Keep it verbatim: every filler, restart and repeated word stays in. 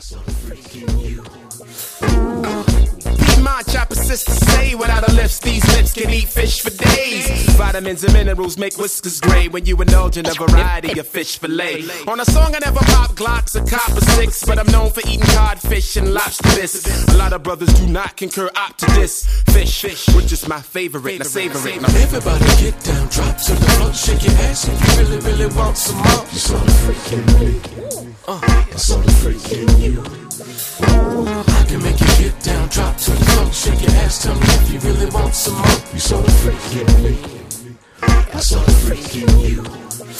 saw the freak in you. Be my chop persist to say without a lips, these lips can eat fish for days. Vitamins and minerals make whiskers gray when you indulge in a variety of fish fillet. On a song I never pop Glocks or copper six, but I'm known for eating codfish and lobster bisque. A lot of brothers do not concur up to this. Fish, fish, which is my favorite. Now savor it. Now Everybody get down, drop to the floor, shake your ass if you really, really want some more. You saw the freak in me. Uh, I saw the freak in you. I can make you get down, drop to the floor, shake your ass, tell me if you really want some more. You saw the freak in me. I saw the freak in you.